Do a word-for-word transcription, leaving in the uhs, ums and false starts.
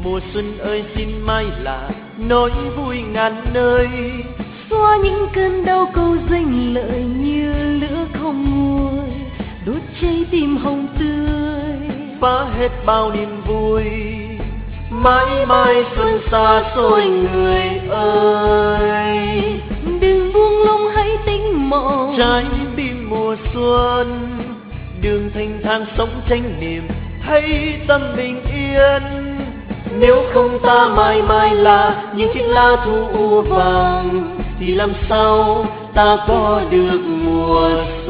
Mùa xuân ơi xin mai là nỗi vui ngàn nơi, xóa những cơn đau câu danh lợi như lửa không nguôi, đốt cháy tim hồng tươi, phá hết bao niềm vui. Mãi mãi xuân xa xôi người ơi, đừng buông lung hãy tính mộng trái tim mùa xuân. Đường thanh thang sống tranh niềm, thấy tâm bình yên. Nếu không ta mãi mãi là những chiếc lá thu u vàng, thì làm sao ta có được mùa xuân.